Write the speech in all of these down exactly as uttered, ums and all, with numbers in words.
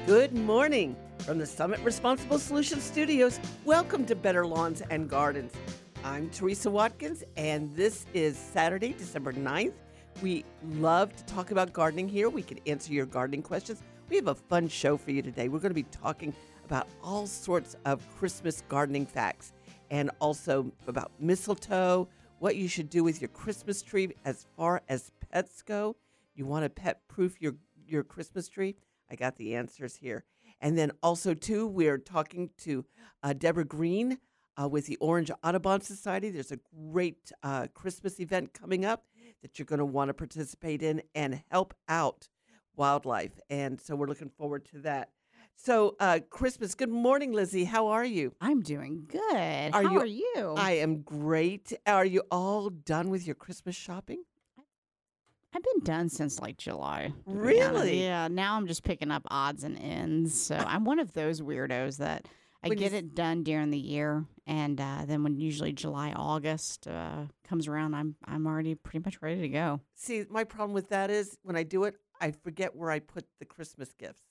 Good morning from the Summit Responsible Solutions Studios. Welcome to Better Lawns and Gardens. I'm Teresa Watkins, and this is Saturday, December ninth. We love to talk about gardening here. We can answer your gardening questions. We have a fun show for you today. We're going to be talking about all sorts of Christmas gardening facts and also about mistletoe, what you should do with your Christmas tree as far as pets go. You want to pet-proof your, your Christmas tree? I got the answers here. And then also, too, we're talking to uh, Deborah Green uh, with the Orange Audubon Society. There's a great uh, Christmas event coming up that you're going to want to participate in and help out wildlife. And so we're looking forward to that. So uh, Christmas, good morning, Lizzie. How are you? I'm doing good. Are How you- are you? I am great. Are you all done with your Christmas shopping? I've been done since like July. to be honest. Really? Yeah. Now I'm just picking up odds and ends. So I'm one of those weirdos that I When you get s- it done during the year, and uh, then when usually July, August uh, comes around, I'm I'm already pretty much ready to go. See, my problem with that is when I do it, I forget where I put the Christmas gifts.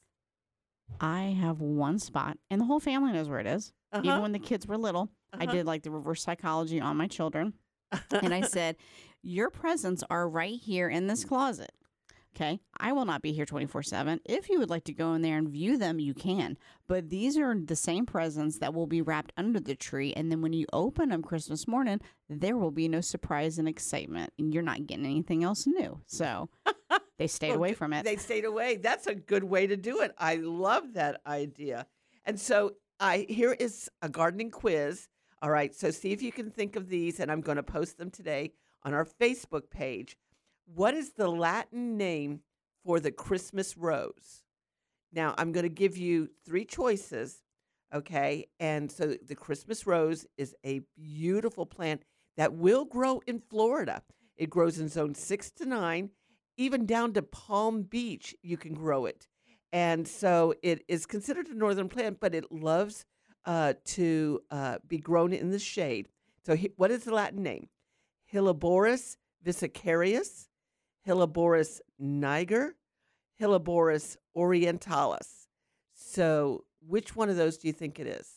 I have one spot, and the whole family knows where it is. Even Uh-huh. when the kids were little, I Uh-huh. did like the reverse psychology on my children. And I said, your presents are right here in this closet. Okay. I will not be here twenty-four seven. If you would like to go in there and view them, you can. But these are the same presents that will be wrapped under the tree. And then when you open them Christmas morning, there will be no surprise and excitement. And you're not getting anything else new. So they stayed Well, away good- from it. They stayed away. That's a good way to do it. I love that idea. And so I here is a gardening quiz. All right, so see if you can think of these, and I'm going to post them today on our Facebook page. What is the Latin name for the Christmas rose? Now, I'm going to give you three choices, okay? And so the Christmas rose is a beautiful plant that will grow in Florida. It grows in zone six to nine, even down to Palm Beach, you can grow it. And so it is considered a northern plant, but it loves uh, to uh, be grown in the shade. So he, what is the Latin name? Helleborus vesicarius, Helleborus niger, Helleborus orientalis. So which one of those do you think it is?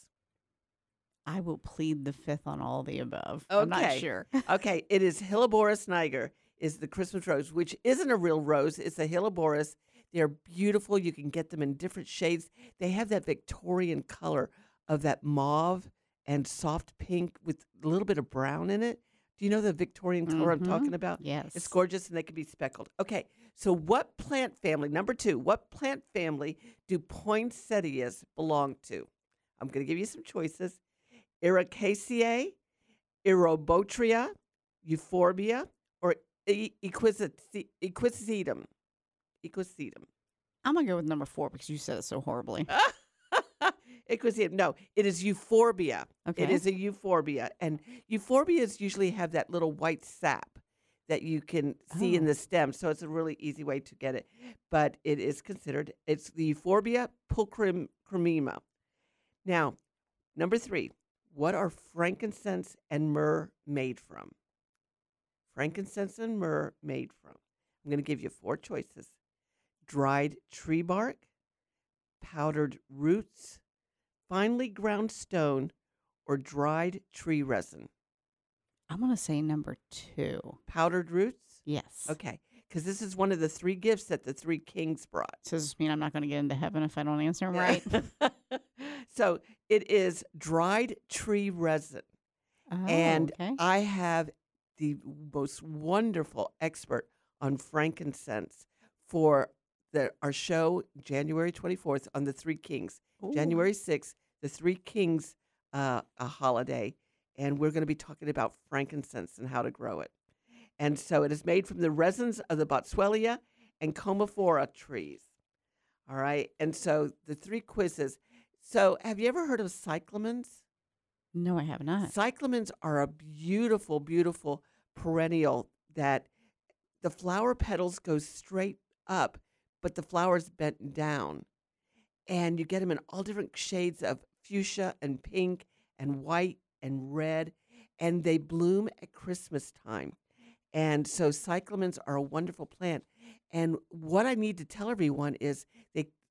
I will plead the fifth on all the above. I'm not Okay. sure. Okay, it is Helleborus niger is the Christmas rose, which isn't a real rose. It's a Helleborus. They're beautiful. You can get them in different shades. They have that Victorian color of that mauve and soft pink with a little bit of brown in it. Do you know the Victorian color I'm Mhm. talking about? Yes. It's gorgeous, and they can be speckled. Okay, so what plant family, number two, what plant family do poinsettias belong to? I'm going to give you some choices. Ericaceae, Erobotria, Euphorbia, or E- Equisit- Equisetum. Equisetum. I'm going to go with number four because you said it so horribly. Equisetum. No, it is Euphorbia. Okay. It is a Euphorbia. And Euphorbias usually have that little white sap that you can see in Oh. the stem. So it's a really easy way to get it. But it is considered, it's the Euphorbia pulchrimema. Now, number three, what are frankincense and myrrh made from? Frankincense and myrrh made from. I'm going to give you four choices. Dried tree bark, powdered roots, finely ground stone, or dried tree resin. I'm going to say number two. Powdered roots? Yes. Okay, because this is one of the three gifts that the three kings brought. So does this mean I'm not going to get into heaven if I don't answer them right? So it is dried tree resin. Oh, and okay. I have the most wonderful expert on frankincense for the, our show January twenty-fourth on the Three Kings. Ooh. January sixth, the Three Kings uh, a holiday, and we're going to be talking about frankincense and how to grow it. And so it is made from the resins of the Boswellia and Commiphora trees. All right, and so the three quizzes. So have you ever heard of cyclamens? No, I have not. Cyclamens are a beautiful, beautiful perennial that the flower petals go straight up, but the flowers bent down. And you get them in all different shades of fuchsia and pink and white and red, and they bloom at Christmas time. And so cyclamens are a wonderful plant. And what I need to tell everyone is they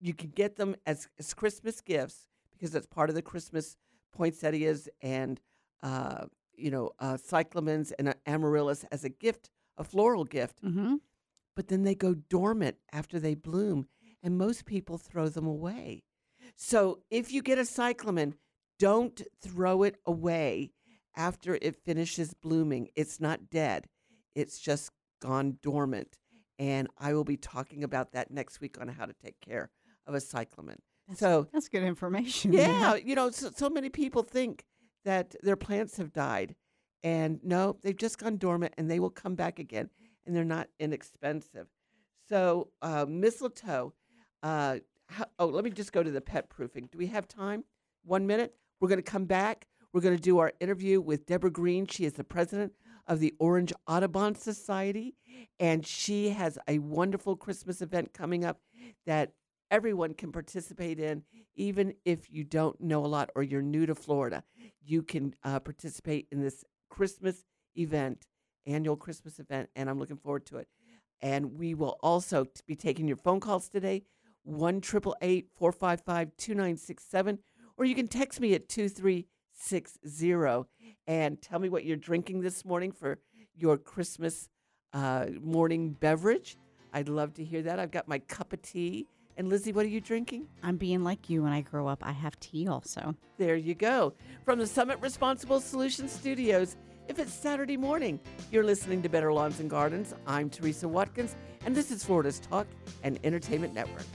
you can get them as, as Christmas gifts because that's part of the Christmas poinsettias and, uh, you know, uh, cyclamens and uh, amaryllis as a gift, a floral gift. Mm-hmm. But then they go dormant after they bloom, and most people throw them away. So if you get a cyclamen, don't throw it away after it finishes blooming. It's not dead. It's just gone dormant. And I will be talking about that next week on how to take care of a cyclamen. That's, so that's good information. yeah, you know, so, so many people think that their plants have died. And no, they've just gone dormant, and they will come back again. And they're not inexpensive. So uh, mistletoe. Uh, how, oh, let me just go to the pet proofing. Do we have time? One minute. We're going to come back. We're going to do our interview with Deborah Green. She is the president of the Orange Audubon Society, and she has a wonderful Christmas event coming up that everyone can participate in, even if you don't know a lot or you're new to Florida. You can uh, participate in this Christmas event, annual Christmas event, and I'm looking forward to it. And we will also t- be taking your phone calls today, one eight eight eight, four five five, two nine six seven, or you can text me at two three six zero and tell me what you're drinking this morning for your Christmas uh, morning beverage. I'd love to hear that. I've got my cup of tea. And Lizzie, what are you drinking? I'm being like you. When I grow up, I have tea also. There you go. From the Summit Responsible Solutions Studios, if it's Saturday morning, you're listening to Better Lawns and Gardens. I'm Teresa Watkins, and this is Florida's Talk and Entertainment Network.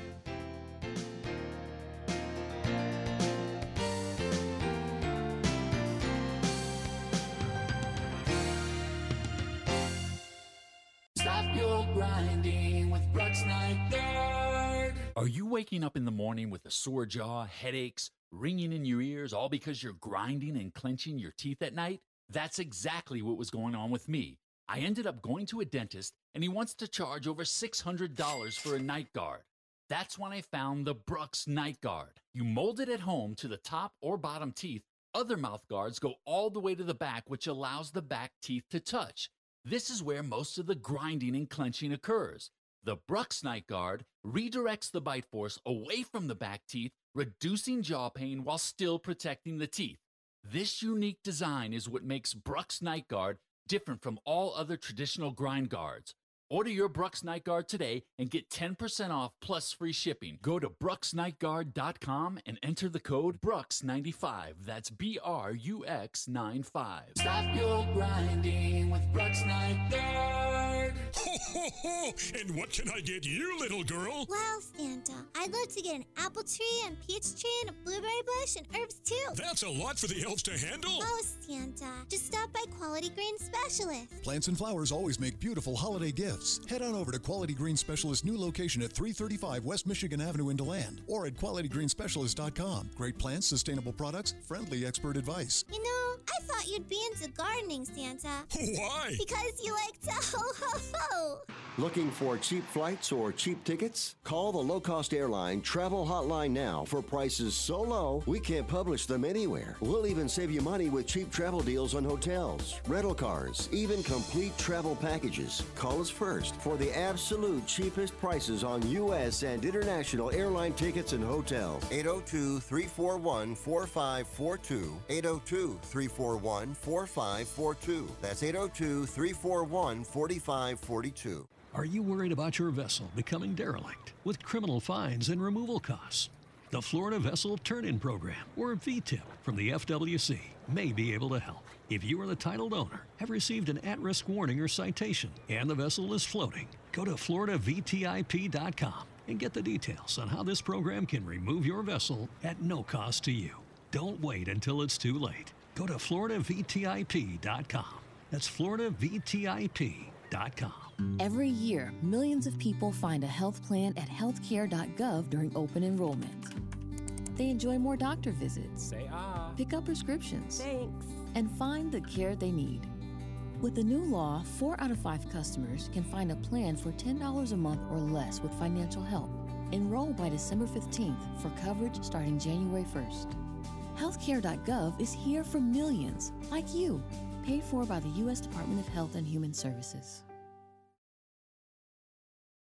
Stop your grinding with Brooks Night Guard. Are you waking up in the morning with a sore jaw, headaches, ringing in your ears, all because you're grinding and clenching your teeth at night? That's exactly what was going on with me. I ended up going to a dentist, and he wants to charge over six hundred dollars for a night guard. That's when I found the Brooks Night Guard. You mold it at home to the top or bottom teeth. Other mouth guards go all the way to the back, which allows the back teeth to touch. This is where most of the grinding and clenching occurs. The Brooks Night Guard redirects the bite force away from the back teeth, reducing jaw pain while still protecting the teeth. This unique design is what makes Brooks Night Guard different from all other traditional grind guards. Order your Brooks Night Guard today and get ten percent off plus free shipping. Go to brooks night guard dot com and enter the code Brooks ninety-five. That's B R U X ninety-five. Stop your grinding with Brooks Night Guard. Ho, ho, ho! And what can I get you, little girl? Well, Santa, I'd love to get an apple tree and peach tree and a blueberry bush and herbs too. That's a lot for the elves to handle. Oh, Santa, just stop by Quality Green Specialist. Plants and flowers always make beautiful holiday gifts. Head on over to Quality Green Specialist's new location at three thirty-five West Michigan Avenue in DeLand or at quality green specialist dot com. Great plants, sustainable products, friendly expert advice. You know, I thought you'd be into gardening, Santa. Why? Because you like to ho ho ho. Looking for cheap flights or cheap tickets? Call the low-cost airline travel hotline now for prices so low we can't publish them anywhere. We'll even save you money with cheap travel deals on hotels, rental cars, even complete travel packages. Call us first for the absolute cheapest prices on U S and international airline tickets and hotels. eight oh two, three four one, four five four two. eight oh two, three four one, four five four two. That's eight oh two, three four one, four five four two. Are you worried about your vessel becoming derelict with criminal fines and removal costs? The Florida Vessel Turn-In Program, or V TIP, from the F W C may be able to help. If you are the titled owner, have received an at-risk warning or citation, and the vessel is floating, go to florida v tip dot com and get the details on how this program can remove your vessel at no cost to you. Don't wait until it's too late. Go to florida v tip dot com. That's florida v tip dot com. Every year, millions of people find a health plan at healthcare dot gov during open enrollment. They enjoy more doctor visits, Say ah. pick up prescriptions, Thanks. and find the care they need. With the new law, four out of five customers can find a plan for ten dollars a month or less with financial help. Enroll by December fifteenth for coverage starting January first. healthcare dot gov is here for millions like you. Paid for by the U S Department of Health and Human Services.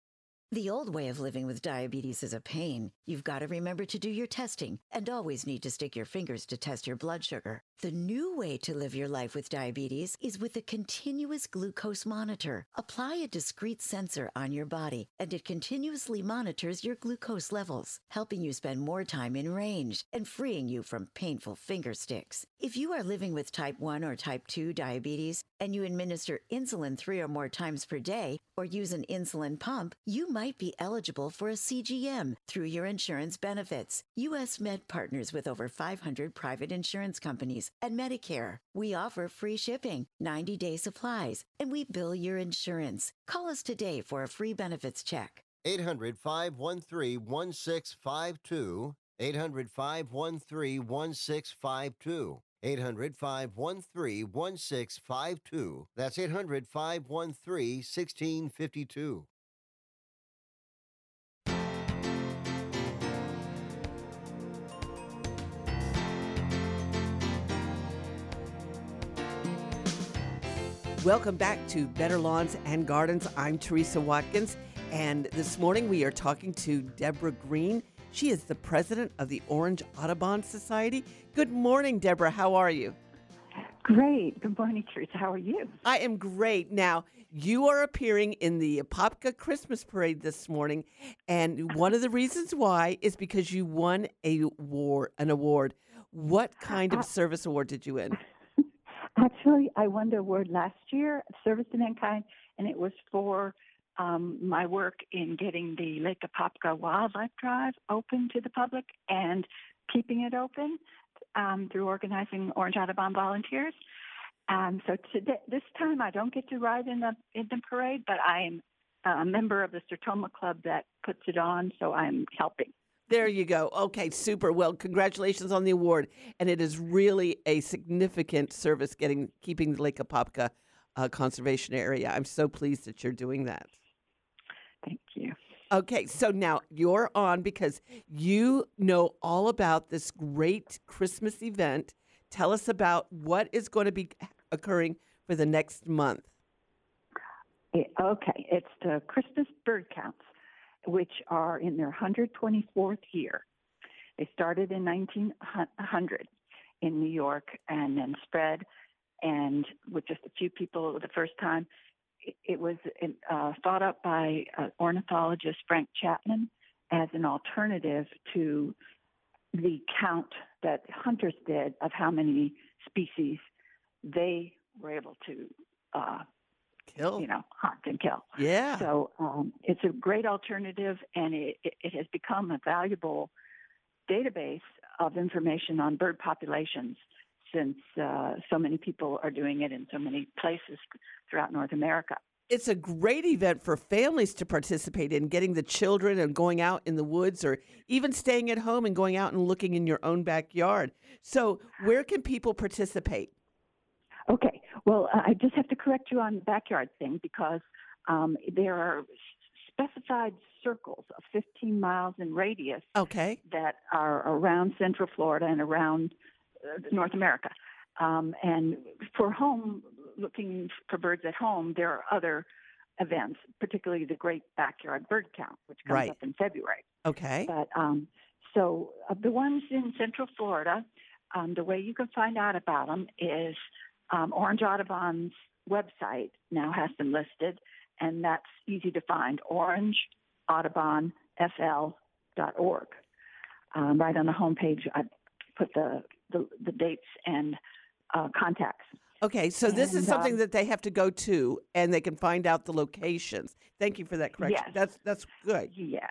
The old way of living with diabetes is a pain. You've got to remember to do your testing and always need to stick your fingers to test your blood sugar. The new way to live your life with diabetes is with a continuous glucose monitor. Apply a discrete sensor on your body, and it continuously monitors your glucose levels, helping you spend more time in range and freeing you from painful finger sticks. If you are living with type one or type two diabetes and you administer insulin three or more times per day or use an insulin pump, you might be eligible for a C G M through your insurance benefits. U S Med partners with over five hundred private insurance companies and Medicare. We offer free shipping, ninety-day supplies, and we bill your insurance. Call us today for a free benefits check. eight hundred, five one three, one six five two. eight hundred, five one three, one six five two. eight hundred, five one three, one six five two. That's eight hundred, five one three, one six five two. Welcome back to Better Lawns and Gardens. I'm Teresa Watkins, and this morning we are talking to Deborah Green. She is the president of the Orange Audubon Society. Good morning, Deborah. How are you? Great. Good morning, Teresa. How are you? I am great. Now, you are appearing in the Apopka Christmas Parade this morning, and one of the reasons why is because you won a award, an award. What kind of Uh, service award did you win? Actually, I won the award last year, Service to Mankind, and it was for um, my work in getting the Lake Apopka Wildlife Drive open to the public and keeping it open um, through organizing Orange Audubon volunteers. Um, so today, this time, I don't get to ride in the in the parade, but I am a member of the Sertoma Club that puts it on, so I'm helping. There you go. Okay, super. Well, congratulations on the award. And it is really a significant service getting keeping the Lake Apopka uh, conservation area. I'm so pleased that you're doing that. Thank you. Okay, so now you're on because you know all about this great Christmas event. Tell us about what is going to be occurring for the next month. It- okay, it's the Christmas bird counts, which are in their one hundred twenty-fourth year. They started in nineteen hundred in New York and then spread, and with just a few people the first time. It, it was uh, thought up by uh, ornithologist Frank Chapman as an alternative to the count that hunters did of how many species they were able to uh, kill, you know, hunt and kill. Yeah. So um, it's a great alternative, and it, it, it has become a valuable database of information on bird populations since uh, so many people are doing it in so many places throughout North America. It's a great event for families to participate in, getting the children and going out in the woods or even staying at home and going out and looking in your own backyard. So where can people participate? Okay. Well, uh, I just have to correct you on the backyard thing because um, there are specified circles of fifteen miles in radius Okay. that are around Central Florida and around uh, North America. Um, and for home, looking for birds at home, there are other events, particularly the Great Backyard Bird Count, which comes Right. up in February. Okay. But um, so uh, the ones in Central Florida, um, the way you can find out about them is um, Orange Audubon's website now has them listed, and that's easy to find, orange audubon f l dot org. Um, right on the homepage, I put the, the, the dates and uh, contacts. Okay, so this And, is something um, that they have to go to, and they can find out the locations. Thank you for that correction. Yes. That's that's good. Yes.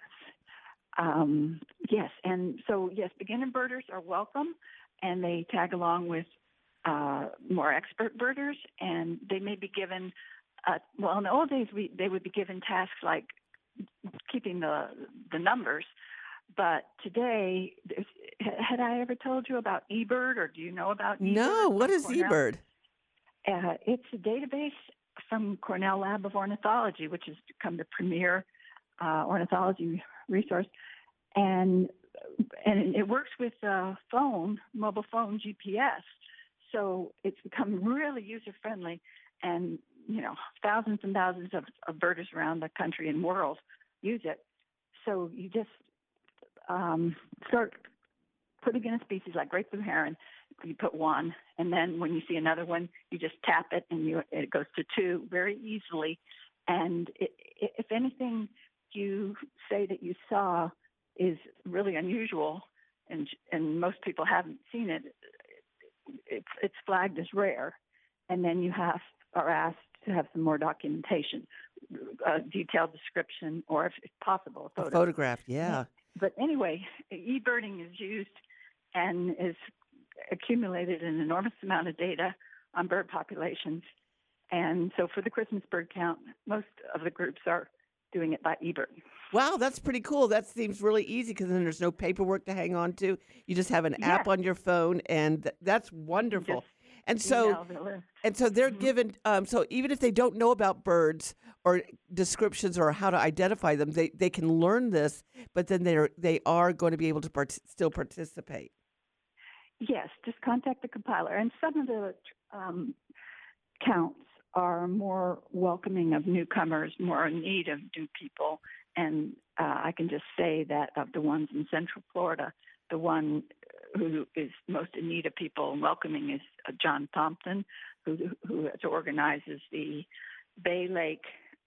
Um, yes, and so, yes, beginner birders are welcome, and they tag along with uh, more expert birders, and they may be given, uh, well, in the old days, we, they would be given tasks like keeping the the numbers, but today, there's, had I ever told you about eBird, or do you know about eBird? No, what from is Cornell? eBird? Uh, it's a database from Cornell Lab of Ornithology, which has become the premier uh, ornithology resource, and and it works with uh, phone, mobile phone G P S. So it's become really user friendly, and you know, thousands and thousands of, of birders around the country and world use it. So you just um, start putting in a species like great blue heron. You put one, and then when you see another one, you just tap it, and you, it goes to two very easily. And it, it, if anything you say that you saw is really unusual, and and most people haven't seen it, it's it's flagged as rare, and then you have are asked to have some more documentation, a detailed description, or if, if possible, a A photo. photograph, yeah. But anyway, e-birding is used and is accumulated an enormous amount of data on bird populations. And so for the Christmas bird count, most of the groups are doing it by eBird. Wow, that's pretty cool. That seems really easy because then there's no paperwork to hang on to. You just have an app Yes. on your phone, and th- that's wonderful. Just And so, email the list. and so they're Mhm. given. Um, so even if they don't know about birds or descriptions or how to identify them, they, they can learn this. But then they're they are going to be able to part- still participate. Yes, just contact the compiler. And some of the um, counts are more welcoming of newcomers, more in need of new people. And uh, I can just say that of the ones in Central Florida, the one who is most in need of people and welcoming is uh, John Thompson, who who organizes the Bay Lake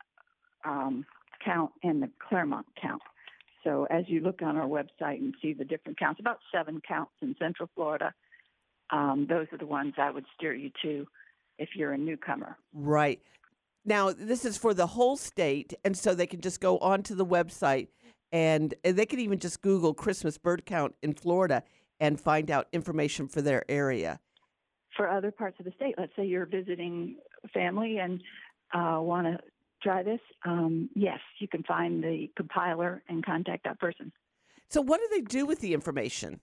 um, count and the Claremont count. So as you look on our website and see the different counts, about seven counts in Central Florida, um, those are the ones I would steer you to if you're a newcomer. Right. Now, this is for the whole state, and so they can just go onto the website, and, and they can even just Google Christmas bird count in Florida and find out information for their area. For other parts of the state, let's say you're visiting family and uh, want to try this, um, yes, you can find the compiler and contact that person. So what do they do with the information?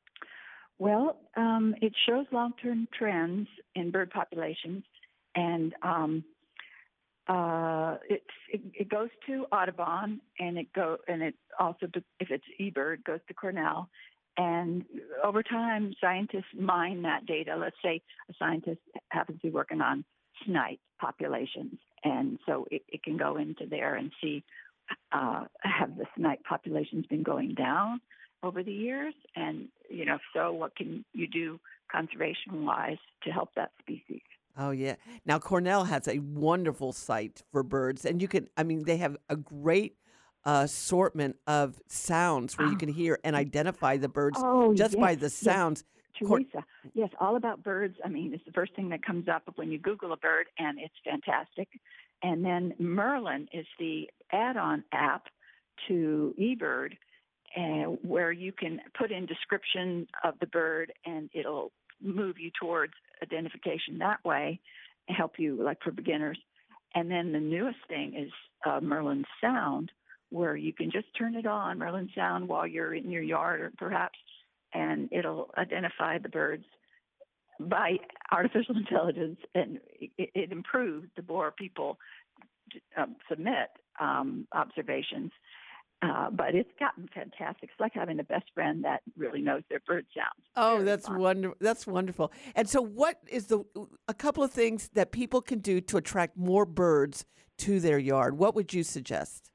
Well, um, it shows long-term trends in bird populations, and um, uh, it, it it goes to Audubon, and it go and it also, if it's eBird, goes to Cornell. And over time, scientists mine that data. Let's say a scientist happens to be working on snipe populations, and so it, it can go into there and see uh, have the snipe populations been going down over the years, and you know, if so, what can you do conservation-wise to help that species? Oh, yeah. Now, Cornell has a wonderful site for birds, and you can, I mean, they have a great uh, assortment of sounds where you can hear and identify the birds Oh, just yes, by the yes. sounds. Cor- Teresa, yes, all about birds. I mean, it's the first thing that comes up when you Google a bird, and it's fantastic. And then Merlin is the add-on app to eBird, uh, where you can put in description of the bird, and it'll move you towards identification that way, and help you, like for beginners. And then the newest thing is uh, Merlin Sound, where you can just turn it on, Merlin Sound, while you're in your yard or perhaps, and it'll identify the birds by artificial intelligence, and it, it improves the more people um, submit um, observations. Uh, but it's gotten fantastic. It's like having a best friend that really knows their bird sounds. Oh, Very that's fun. wonderful. That's wonderful. And so what is the a couple of things that people can do to attract more birds to their yard? What would you suggest?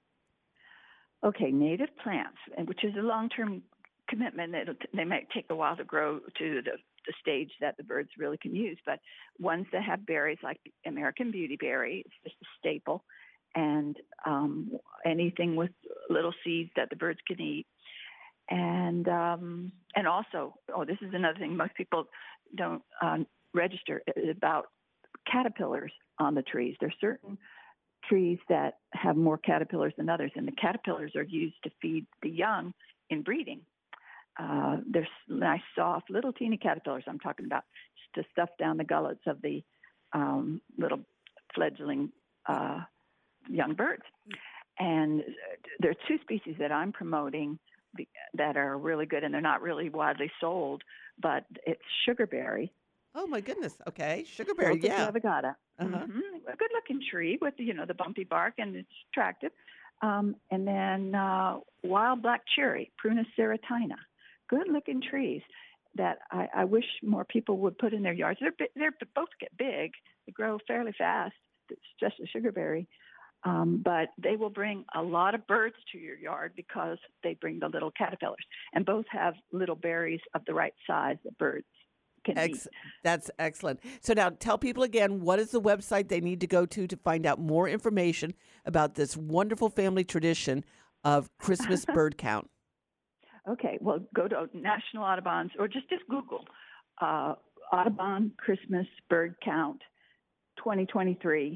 Okay, native plants, and which is a long-term commitment. It'll, they might take a while to grow to the, the stage that the birds really can use, but ones that have berries like American beautyberry, it's just a staple, and um, anything with little seeds that the birds can eat. And um, and also, oh, this is another thing most people don't um, register about caterpillars on the trees. There's certain trees that have more caterpillars than others, and the caterpillars are used to feed the young in breeding. Uh, there's nice, soft, little teeny caterpillars I'm talking about, to stuff down the gullets of the um, little fledgling uh, young birds. And there are two species that I'm promoting that are really good, and they're not really widely sold, but it's sugarberry. Oh, my goodness. Okay. Sugarberry, Celtic yeah. clavigata. Uh-huh. hmm A good-looking tree with, you know, the bumpy bark, and it's attractive. Um, and then uh, wild black cherry, Prunus serratina. Good-looking trees that I, I wish more people would put in their yards. They're bi- they're both get big. They grow fairly fast. It's just a sugarberry. Um, but they will bring a lot of birds to your yard because they bring the little caterpillars. And both have little berries of the right size that birds can Ex- eat. That's excellent. So now tell people again, what is the website they need to go to to find out more information about this wonderful family tradition of Christmas bird count? Okay, well, go to National Audubon's or just, just Google uh, Audubon Christmas Bird Count twenty twenty-three,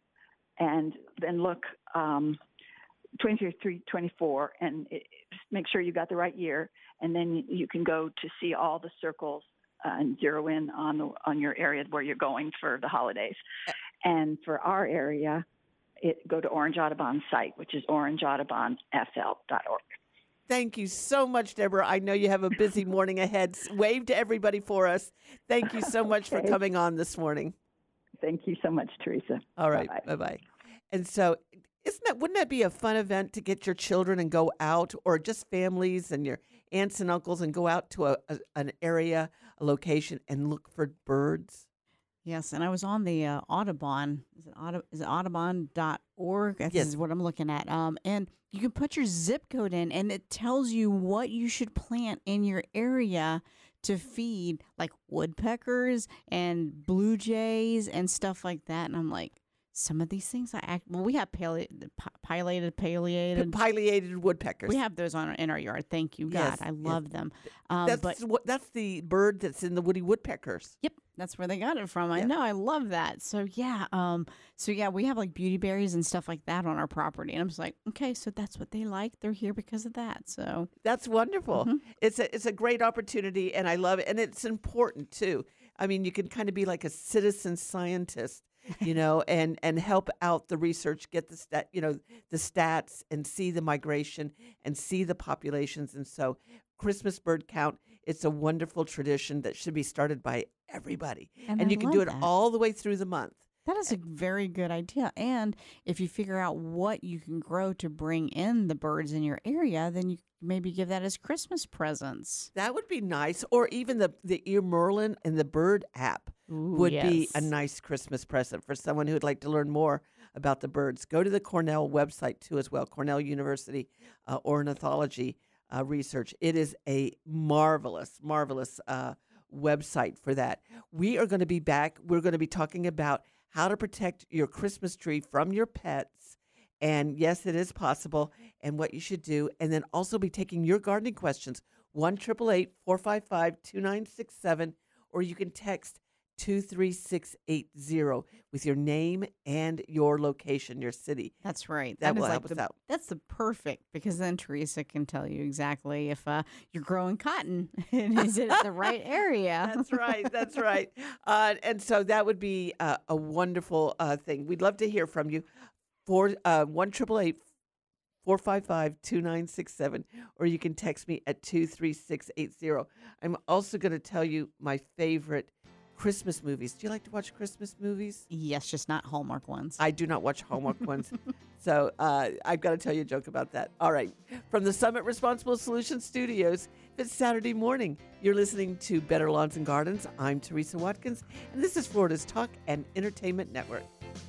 and then look um, twenty-three twenty-four, and it, make sure you got the right year, and then you can go to see all the circles uh, and zero in on the, on your area where you're going for the holidays. And for our area, it, go to Orange Audubon's site, which is orange audubon f l dot org. Thank you so much, Deborah. I know you have a busy morning ahead. Wave to everybody for us. Thank you so much Okay. for coming on this morning. Thank you so much, Teresa. All right. Bye-bye. Bye-bye. And so isn't that, wouldn't that be a fun event to get your children and go out, or just families and your aunts and uncles and go out to a, a an area, a location, and look for birds? Yes, and I was on the uh, Audubon. Is it, Audub- is it audubon dot org? This Yes. is what I'm looking at. Um, and you can put your zip code in, and it tells you what you should plant in your area to feed, like woodpeckers and blue jays and stuff like that. And I'm like, some of these things I act. Well, we have palea- pi- pileated, palliated. Pileated woodpeckers. We have those on in our yard. Thank you, God. Yes, I yes. love them. Um, That's but what. That's the bird that's in the woody woodpeckers. Yep, that's where they got it from. I Yeah. know, I love that. So yeah, um, so yeah, we have like beauty berries and stuff like that on our property, and I'm just like, okay, so that's what they like. They're here because of that. So That's wonderful. Mhm. It's a it's a great opportunity, and I love it, and it's important too. I mean, you can kind of be like a citizen scientist, you know, and and help out the research, get the stat, you know, the stats, and see the migration and see the populations. And so, Christmas bird count. It's a wonderful tradition that should be started by everybody, And and, I you can do love it that. all the way through the month. that is a very good idea. And if you figure out what you can grow to bring in the birds in your area, then you maybe give that as Christmas presents. That would be nice, or even the the ear merlin and the bird app Ooh, would be a yes. nice Christmas present for someone who would like to learn more about the birds. Go to the Cornell website too, as well. Cornell University uh, ornithology uh, research. It is a marvelous, marvelous uh, website for that. We are going to be back. We're going to be talking about how to protect your Christmas tree from your pets. And yes, it is possible, and what you should do. And then also be taking your gardening questions, one eight eight eight, four five five, two nine six seven, or you can text two three six eight zero with your name and your location, your city. That's right. That is will like help us the, out. That's the perfect, because then Teresa can tell you exactly if uh, you're growing cotton and is it the right area. That's right. That's right. Uh, and so that would be uh, a wonderful uh, thing. We'd love to hear from you. For uh, one eight eight eight, four five five, two nine six seven, or you can text me at two three six eight zero. I'm also going to tell you my favorite Christmas movies. Do you like to watch Christmas movies? Yes, just not Hallmark ones. I do not watch Hallmark ones. So uh, I've got to tell you a joke about that. All right. From the Summit Responsible Solutions Studios, it's Saturday morning. You're listening to Better Lawns and Gardens. I'm Teresa Watkins, and this is Florida's Talk and Entertainment Network.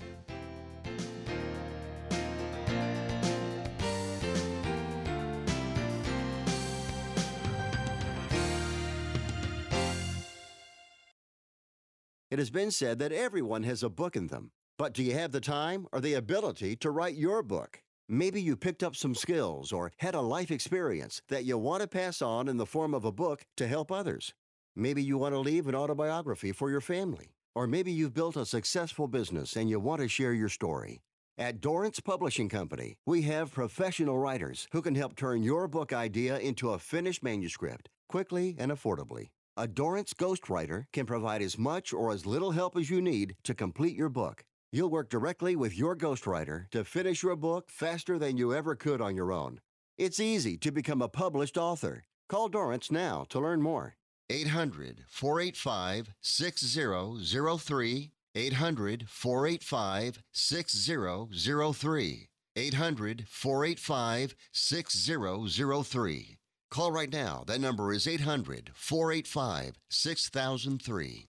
It has been said that everyone has a book in them. But do you have the time or the ability to write your book? Maybe you picked up some skills or had a life experience that you want to pass on in the form of a book to help others. Maybe you want to leave an autobiography for your family. Or maybe you've built a successful business and you want to share your story. At Dorrance Publishing Company, we have professional writers who can help turn your book idea into a finished manuscript quickly and affordably. A Dorrance ghostwriter can provide as much or as little help as you need to complete your book. You'll work directly with your ghostwriter to finish your book faster than you ever could on your own. It's easy to become a published author. Call Dorrance now to learn more. eight hundred, four eight five, six zero zero three. eight hundred, four eight five, six zero zero three. eight hundred, four eight five, six zero zero three. Call right now. That number is eight hundred, four eight five, six thousand three.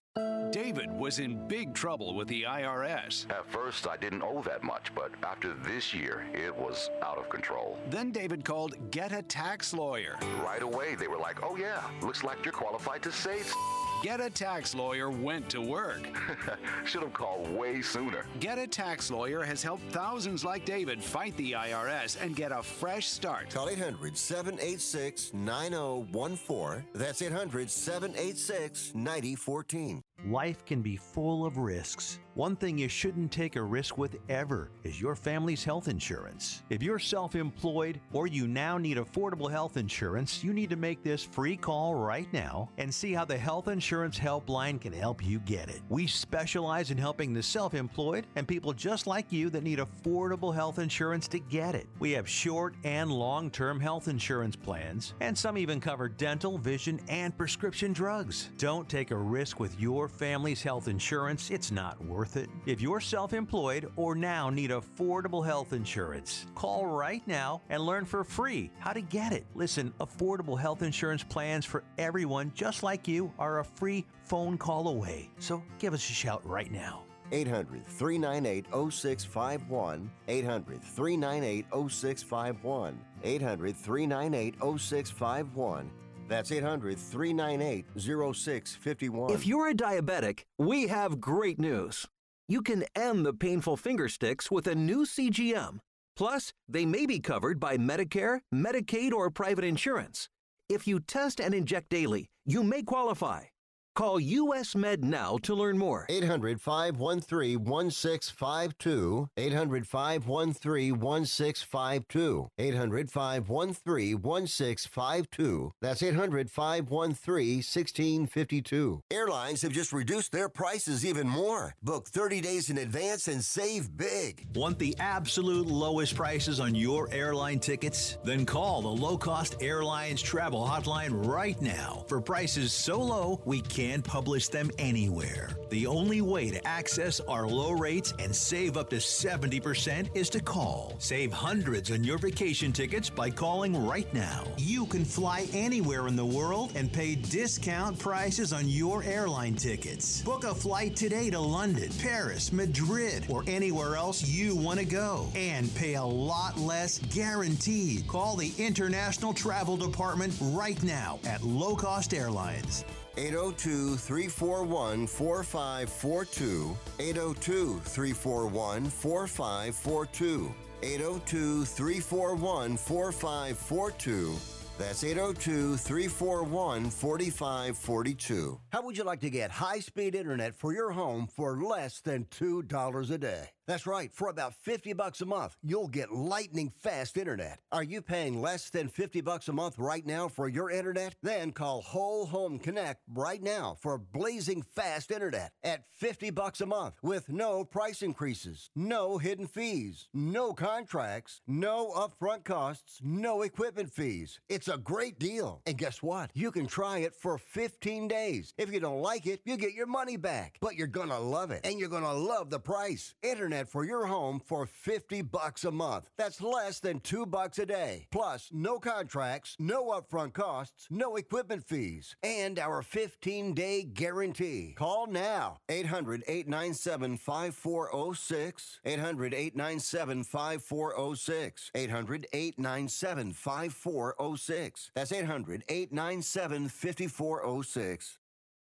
David was in big trouble with the I R S. At first, I didn't owe that much, but after this year, it was out of control. Then David called Get a Tax Lawyer. Right away, they were like, oh yeah, looks like you're qualified to save. Get a Tax Lawyer went to work. Should have called way sooner. Get a Tax Lawyer has helped thousands like David fight the I R S and get a fresh start. Call eight hundred, seven eight six, nine zero one four. That's eight hundred, seven eight six, nine zero one four. Life can be full of risks. One thing you shouldn't take a risk with ever is your family's health insurance. If you're self-employed or you now need affordable health insurance, you need to make this free call right now and see how the Health Insurance Helpline can help you get it. We specialize in helping the self-employed and people just like you that need affordable health insurance to get it. We have short and long-term health insurance plans, and some even cover dental, vision, and prescription drugs. Don't take a risk with your family's health insurance. It's not worth it. If you're self-employed or now need affordable health insurance, call right now and learn for free how to get it. Listen, affordable health insurance plans for everyone just like you are a free phone call away. So give us a shout right now. eight hundred, three nine eight, zero six five one. eight hundred, three nine eight, zero six five one. eight hundred, three nine eight, zero six five one. That's eight hundred, three nine eight, zero six five one. If you're a diabetic, we have great news. You can end the painful finger sticks with a new C G M. Plus, they may be covered by Medicare, Medicaid, or private insurance. If you test and inject daily, you may qualify. Call U S Med now to learn more. eight hundred, five one three, one six five two. eight hundred, five one three, one six five two. eight hundred, five one three, one six five two. That's eight hundred, five one three, one six five two. Airlines have just reduced their prices even more. Book thirty days in advance and save big. Want the absolute lowest prices on your airline tickets? Then call the Low Cost Airlines Travel Hotline right now for prices so low we can't publish them anywhere. The only way to access our low rates and save up to seventy percent is to call. Save hundreds on your vacation tickets by calling right now. You can fly anywhere in the world and pay discount prices on your airline tickets. Book a flight today to London, Paris, Madrid, or anywhere else you want to go and pay a lot less guaranteed. Call the International Travel Department right now at Low Cost Airlines. eight oh two, three four one, four five four two. eight oh two, three four one, four five four two. eight oh two, three four one, four five four two. That's eight oh two, three four one, four five four two. How would you like to get high-speed internet for your home for less than two dollars a day? That's right. For about fifty bucks a month, you'll get lightning fast internet. Are you paying less than fifty bucks a month right now for your internet? Then call Whole Home Connect right now for blazing fast internet at fifty bucks a month with no price increases, no hidden fees, no contracts, no upfront costs, no equipment fees. It's a great deal. And guess what? You can try it for fifteen days. If you don't like it, you get your money back. But you're going to love it, and you're going to love the price. Internet for your home for fifty bucks a month. That's less than two bucks a day. Plus, no contracts, no upfront costs, no equipment fees, and our fifteen-day guarantee. Call now. eight hundred, eight nine seven, five four zero six. eight hundred, eight nine seven, five four zero six. eight hundred, eight nine seven, five four zero six. That's eight hundred, eight nine seven, five four zero six.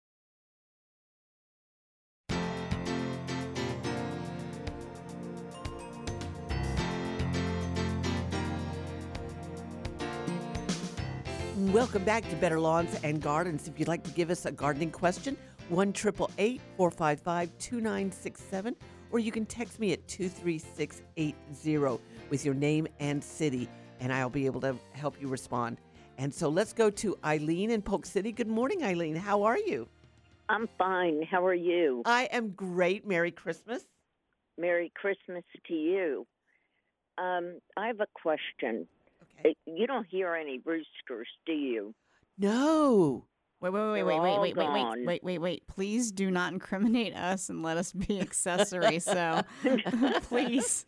Welcome back to Better Lawns and Gardens. If you'd like to give us a gardening question, one eight eight eight, four five five, two nine six seven, or you can text me at two three six eight zero with your name and city, and I'll be able to help you respond. And so let's go to Eileen in Polk City. Good morning, Eileen. How are you? I'm fine. How are you? I am great. Merry Christmas. Merry Christmas to you. Um, I have a question. Okay. You don't hear any roosters, do you? No. Wait, wait, wait, wait, wait, wait, wait, wait, wait, wait, wait. Please do not incriminate us and let us be accessory. So, please.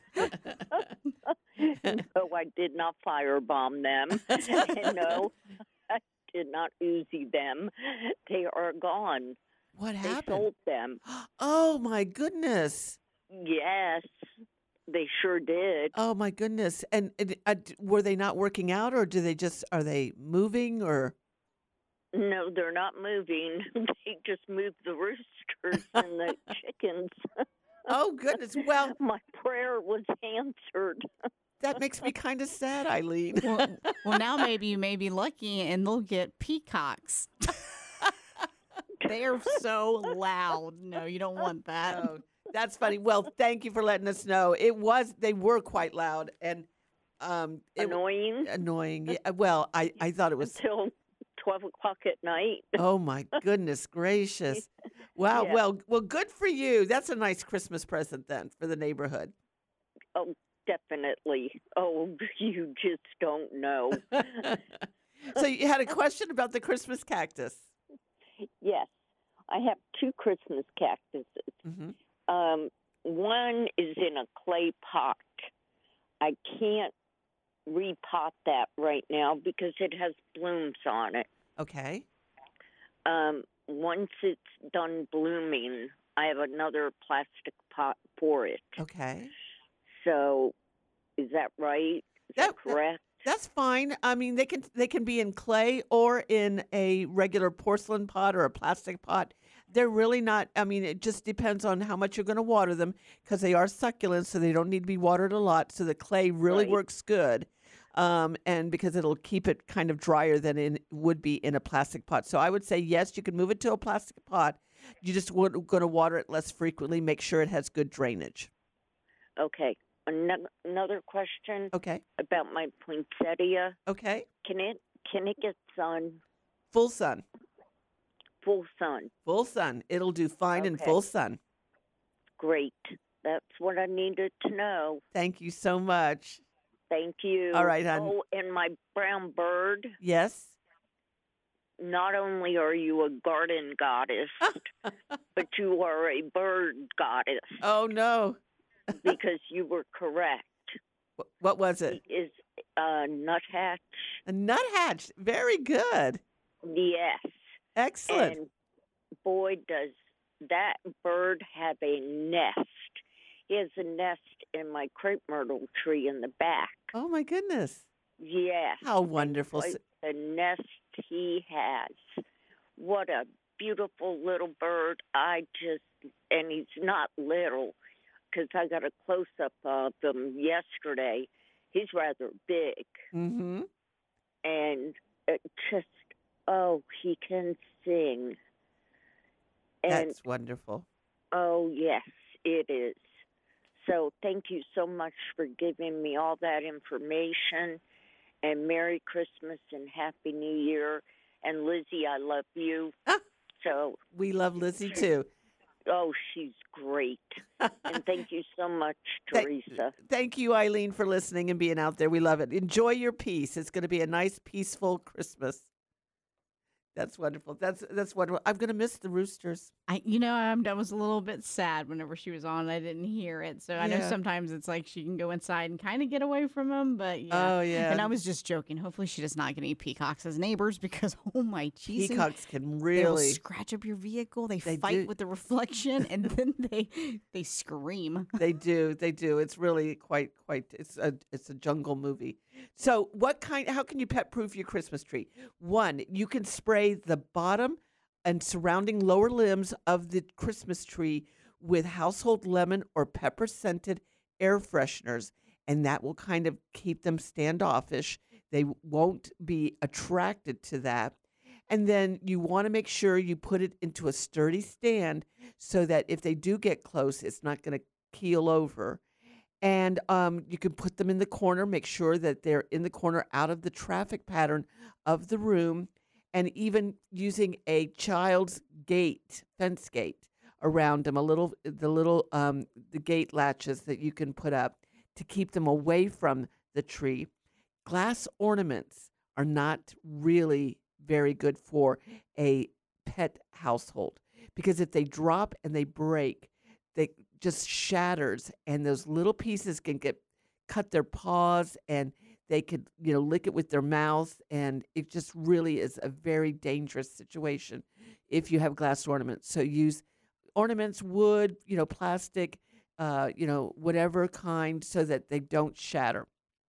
No, I did not firebomb them. No, I did not Uzi them. They are gone. What They happened? sold them. Oh my goodness. Yes, they sure did. Oh my goodness. And, and uh, d- were they not working out, or do they just are they moving or? No, they're not moving. They just moved the roosters and the chickens. Oh goodness. Well, my prayer was answered. That makes me kind of sad, Eileen. Well, well, now maybe you may be lucky and they'll get peacocks. They are so loud. No, you don't want that. Oh, that's funny. Well, thank you for letting us know. It was they were quite loud and um it, Annoying. Annoying. Yeah, well, I I thought it was Until twelve o'clock at night. Oh my goodness gracious. Wow. Yeah. Well, well good for you. That's a nice Christmas present then for the neighborhood. Oh, definitely. Oh, you just don't know. So you had a question about the Christmas cactus. Yes, I have two Christmas cactuses. Mm-hmm. Um, one is in a clay pot. I can't repot that right now because it has blooms on it. Okay. Um, once it's done blooming, I have another plastic pot for it. Okay. So, is that right? Is that, that correct? That's fine. I mean, they can they can be in clay or in a regular porcelain pot or a plastic pot. They're really not. I mean, it just depends on how much you're going to water them because they are succulents, so they don't need to be watered a lot. So the clay really Right. works good, um, and because it'll keep it kind of drier than it would be in a plastic pot. So I would say yes, you can move it to a plastic pot. You just want going to water it less frequently. Make sure it has good drainage. Okay. Ano- Another question. Okay. About my poinsettia. Okay. Can it can it get sun? Full sun. Full sun. Full sun. It'll do fine in Okay. full sun. Great. That's what I needed to know. Thank you so much. Thank you. All right, hon. Oh, and my brown bird. Yes. Not only are you a garden goddess, but you are a bird goddess. Oh no. Because you were correct. What was it? He is a nuthatch. A nuthatch. Very good. Yes. Excellent. And boy, does that bird have a nest. He has a nest in my crepe myrtle tree in the back. Oh my goodness. Yes. How wonderful. Boy, the nest he has. What a beautiful little bird. I just, and he's not little. Because I got a close-up of him yesterday. He's rather big. Mm-hmm. And it just, oh, he can sing. And, That's wonderful. oh, yes, it is. So thank you so much for giving me all that information. And Merry Christmas and Happy New Year. And Lizzie, I love you. So we love Lizzie, too. Oh, she's great. And thank you so much, Teresa. Thank you, Eileen, for listening and being out there. We love it. Enjoy your peace. It's going to be a nice, peaceful Christmas. That's wonderful. That's that's wonderful. I'm going to miss the roosters. I, you know, I'm, I was a little bit sad whenever she was on. I didn't hear it, so I know Yeah. sometimes it's like she can go inside and kind of get away from them. But yeah, Oh, yeah. And I was just joking. Hopefully, she does not get any peacocks as neighbors because oh my Jesus, Peacocks can they will really. scratch up your vehicle. They, They fight do. with the reflection, and then they they scream. They do. They do. It's really quite quite. It's a it's a jungle movie. So, what kind? How can you pet proof your Christmas tree? One, you can spray the bottom and surrounding lower limbs of the Christmas tree with household lemon or pepper scented air fresheners, and that will kind of keep them standoffish. They won't be attracted to that. And then you want to make sure you put it into a sturdy stand so that if they do get close, it's not going to keel over. And um, you can put them in the corner, make sure that they're in the corner out of the traffic pattern of the room, and even using a child's gate, fence gate around them, a little, the little, um, the gate latches that you can put up to keep them away from the tree. Glass ornaments are not really very good for a pet household because if they drop and they break, they just shatters, and those little pieces can get cut their paws, and they could, you know, lick it with their mouths, and it just really is a very dangerous situation if you have glass ornaments. So use ornaments, wood, you know, plastic, uh, you know, whatever kind, so that they don't shatter.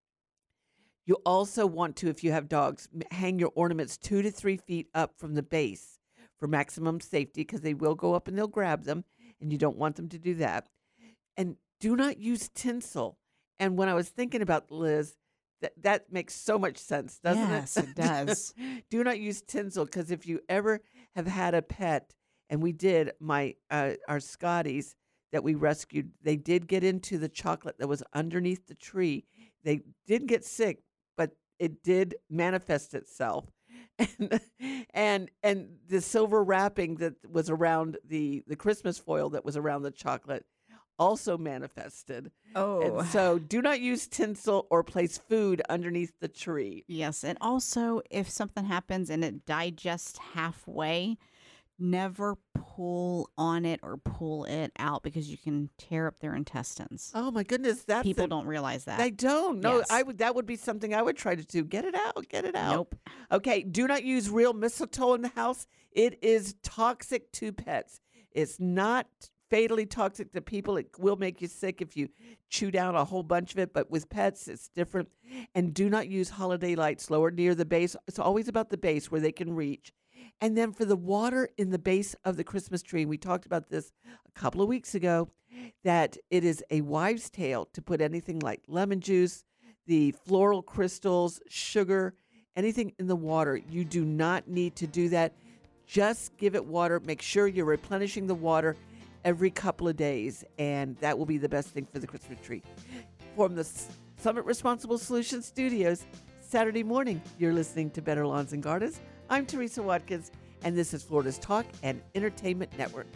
You also want to, if you have dogs, m- hang your ornaments two to three feet up from the base for maximum safety, because they will go up and they'll grab them, and you don't want them to do that. And do not use tinsel. And when I was thinking about Liz, that that makes so much sense, doesn't Yes, it? it does. Do not use tinsel, because if you ever have had a pet, and we did, my uh, our Scotties that we rescued, they did get into the chocolate that was underneath the tree. They did get sick, but it did manifest itself. And and and the silver wrapping that was around the, the Christmas foil that was around the chocolate also manifested. Oh. And so do not use tinsel or place food underneath the tree. Yes, and also if something happens and it digests halfway, never pull on it or pull it out, because you can tear up their intestines. Oh my goodness, that's People a- don't realize that. They don't. No, Yes. I would. That would be something I would try to do. Get it out. Get it out. Nope. Okay. Do not use real mistletoe in the house. It is toxic to pets. It's not fatally toxic to people. It will make you sick if you chew down a whole bunch of it. But with pets, it's different. And do not use holiday lights lower near the base. It's always about the base where they can reach. And then for the water in the base of the Christmas tree, we talked about this a couple of weeks ago, that it is a wives' tale to put anything like lemon juice, the floral crystals, sugar, anything in the water. You do not need to do that. Just give it water. Make sure you're replenishing the water every couple of days, and that will be the best thing for the Christmas tree. From the S- Summit Responsible Solutions Studios, Saturday morning, you're listening to Better Lawns and Gardens. I'm Teresa Watkins, and this is Florida's Talk and Entertainment Network.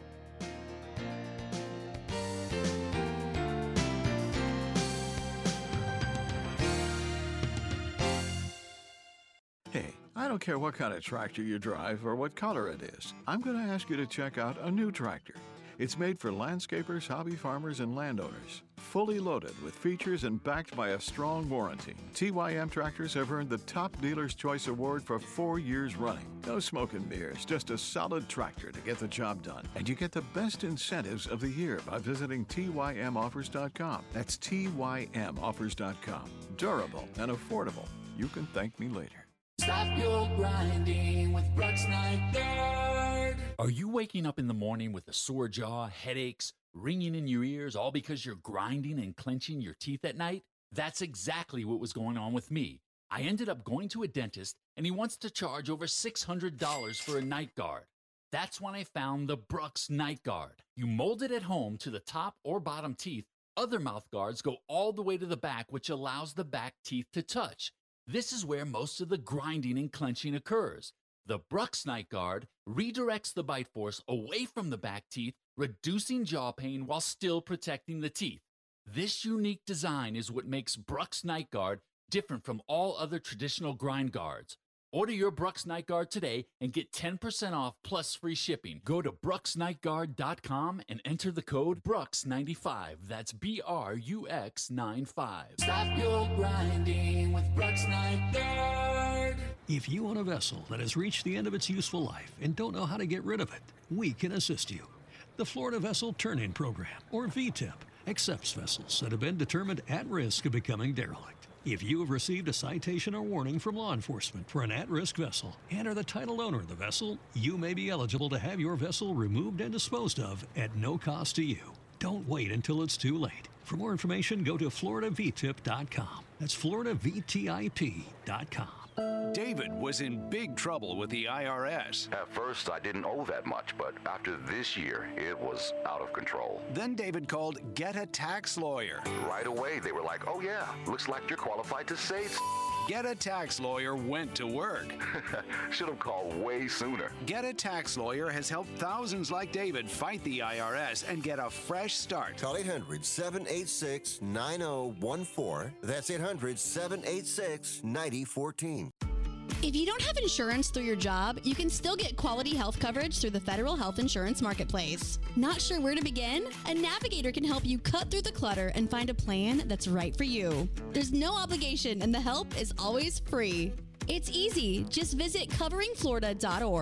Hey, I don't care what kind of tractor you drive or what color it is. I'm going to ask you to check out a new tractor. It's made for landscapers, hobby farmers, and landowners. Fully loaded with features and backed by a strong warranty, T Y M tractors have earned the Top Dealer's Choice Award for four years running. No smoke and mirrors, just a solid tractor to get the job done. And you get the best incentives of the year by visiting T Y M offers dot com. That's T Y M offers dot com. Durable and affordable. You can thank me later. Stop your grinding with Brooks Night Guard. Are you waking up in the morning with a sore jaw, headaches, ringing in your ears, all because you're grinding and clenching your teeth at night? That's exactly what was going on with me. I ended up going to a dentist, and he wants to charge over six hundred dollars for a night guard. That's when I found the Brooks Night Guard. You mold it at home to the top or bottom teeth. Other mouth guards go all the way to the back, which allows the back teeth to touch. This is where most of the grinding and clenching occurs. The Brooks Night Guard redirects the bite force away from the back teeth, reducing jaw pain while still protecting the teeth. This unique design is what makes Brooks Night Guard different from all other traditional grind guards. Order your Brooks Night Guard today and get ten percent off plus free shipping. Go to brooks night guard dot com and enter the code Brooks ninety-five. That's B R U X ninety-five. Stop your grinding with Brooks Night Guard. If you own a vessel that has reached the end of its useful life and don't know how to get rid of it, we can assist you. The Florida Vessel Turn-In Program, or V TIP, accepts vessels that have been determined at risk of becoming derelict. If you have received a citation or warning from law enforcement for an at-risk vessel and are the title owner of the vessel, you may be eligible to have your vessel removed and disposed of at no cost to you. Don't wait until it's too late. For more information, go to florida v tip dot com. That's florida v tip dot com. David was in big trouble with the I R S. At first, I didn't owe that much, but after this year, it was out of control. Then David called Get a Tax Lawyer. Right away, they were like, oh yeah, looks like you're qualified to say s-. Get a Tax Lawyer went to work. Should have called way sooner. Get a Tax Lawyer has helped thousands like David fight the I R S and get a fresh start. Call eight hundred, seven eight six, nine zero one four. That's eight hundred, seven eight six, nine zero one four. If you don't have insurance through your job, you can still get quality health coverage through the Federal Health Insurance Marketplace. Not sure where to begin? A navigator can help you cut through the clutter and find a plan that's right for you. There's no obligation and the help is always free. It's easy. Just visit covering florida dot org.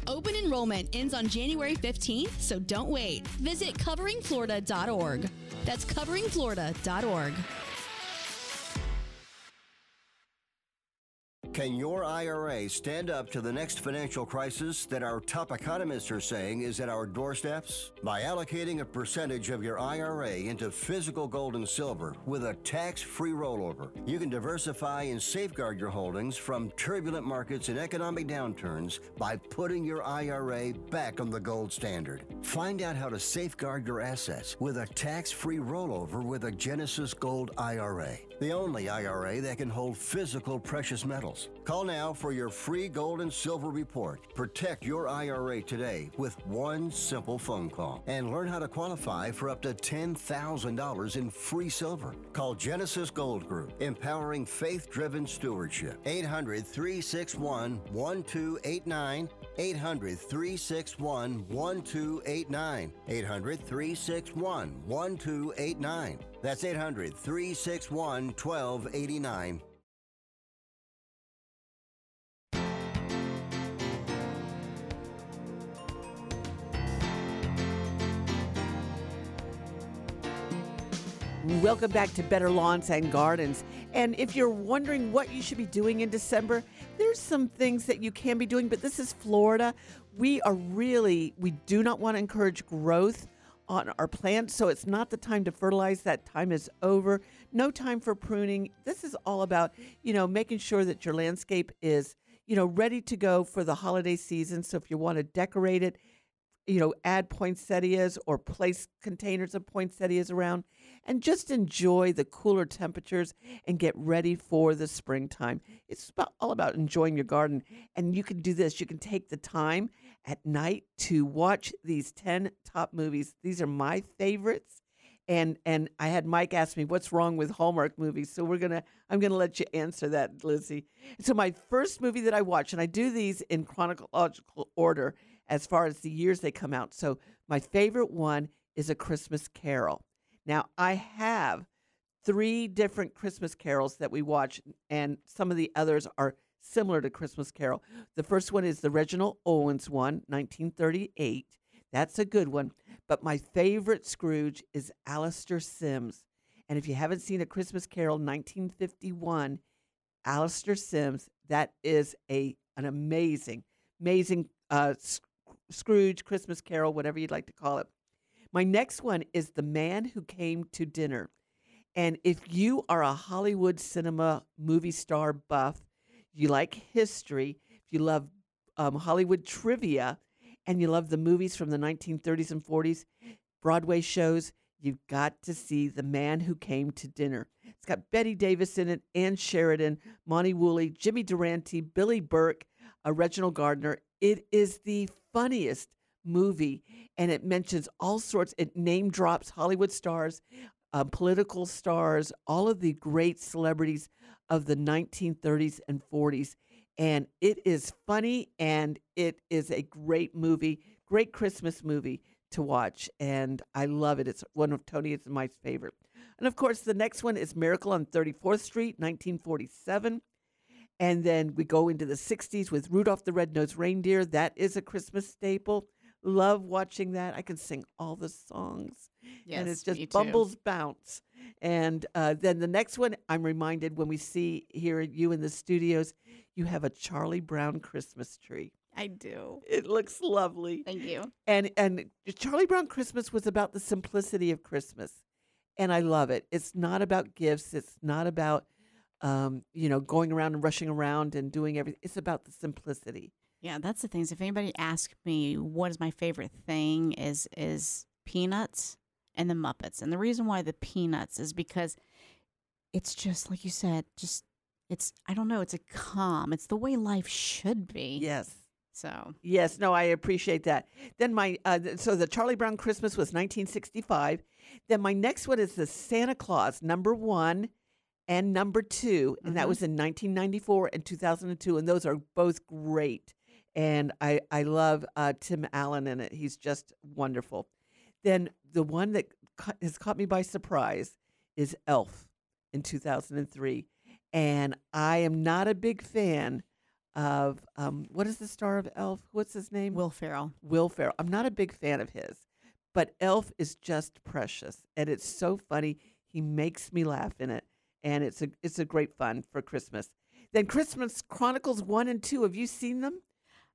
Open enrollment ends on January fifteenth, so don't wait. Visit covering florida dot org. That's covering florida dot org. Can your I R A stand up to the next financial crisis that our top economists are saying is at our doorsteps? By allocating a percentage of your I R A into physical gold and silver with a tax-free rollover, you can diversify and safeguard your holdings from turbulent markets and economic downturns by putting your I R A back on the gold standard. Find out how to safeguard your assets with a tax-free rollover with a Genesis Gold I R A, the only I R A that can hold physical precious metals. Call now for your free gold and silver report. Protect your I R A today with one simple phone call and learn how to qualify for up to ten thousand dollars in free silver. Call Genesis Gold Group, empowering faith-driven stewardship. eight hundred, three six one, one two eight nine. eight hundred, three six one, one two eight nine. eight hundred, three six one, one two eight nine. That's eight hundred, three six one, one two eight nine. Welcome back to Better Lawns and Gardens. And if you're wondering what you should be doing in December, there's some things that you can be doing, but this is Florida. We are really, we do not want to encourage growth on our plants, so it's not the time to fertilize. That time is over. No time for pruning. This is all about, you know, making sure that your landscape is, you know, ready to go for the holiday season. So if you want to decorate it, you know, add poinsettias or place containers of poinsettias around and just enjoy the cooler temperatures and get ready for the springtime. It's about, all about enjoying your garden. And you can do this. You can take the time at night to watch these ten top movies. These are my favorites. And and I had Mike ask me, what's wrong with Hallmark movies? So we're gonna I'm gonna let you answer that, Lizzie. So my first movie that I watched, and I do these in chronological order as far as the years they come out. So my favorite one is A Christmas Carol. Now, I have three different Christmas carols that we watch, and some of the others are similar to Christmas Carol. The first one is the Reginald Owens one, nineteen thirty-eight. That's a good one. But my favorite Scrooge is Alastair Sims. And if you haven't seen A Christmas Carol, nineteen fifty-one, Alastair Sims, that is a an amazing, amazing uh, Scrooge, Christmas Carol, whatever you'd like to call it. My next one is The Man Who Came to Dinner. And if you are a Hollywood cinema movie star buff, you like history, if you love um, Hollywood trivia, and you love the movies from the nineteen thirties and forties, Broadway shows, you've got to see The Man Who Came to Dinner. It's got Betty Davis in it, Ann Sheridan, Monty Woolley, Jimmy Durante, Billy Burke, uh, Reginald Gardner. It is the funniest movie, and it mentions all sorts, it name drops Hollywood stars, uh, political stars, all of the great celebrities of the nineteen thirties and forties. And it is funny, and it is a great movie, great Christmas movie to watch, and I love it. It's one of Tony, it's my favorite. And of course, the next one is Miracle on thirty-fourth Street, nineteen forty-seven. And then we go into the sixties with Rudolph the Red-Nosed Reindeer. That is a Christmas staple. Love watching that. I can sing all the songs. Yes, and it's just me too. Bumbles Bounce. And uh, then the next one, I'm reminded when we see here you in the studios, you have a Charlie Brown Christmas tree. I do. It looks lovely. Thank you. And and Charlie Brown Christmas was about the simplicity of Christmas. And I love it. It's not about gifts. It's not about, um, you know, going around and rushing around and doing everything. It's about the simplicity. Yeah, that's the thing. If anybody asks me what is my favorite thing, is is Peanuts and the Muppets. And the reason why the Peanuts is because it's just, like you said, just, it's, I don't know, it's a calm. It's the way life should be. Yes. So. Yes, no, I appreciate that. Then my, uh, so the Charlie Brown Christmas was nineteen sixty-five. Then my next one is the Santa Claus, number one and number two. And mm-hmm. that was in nineteen ninety-four and two thousand two. And those are both great. And I, I love uh, Tim Allen in it. He's just wonderful. Then the one that ca- has caught me by surprise is Elf in two thousand three. And I am not a big fan of um, what is the star of Elf? What's his name? Will Ferrell. Will Ferrell. I'm not a big fan of his, but Elf is just precious, and it's so funny. He makes me laugh in it, and it's a it's a great fun for Christmas. Then Christmas Chronicles one and two. Have you seen them?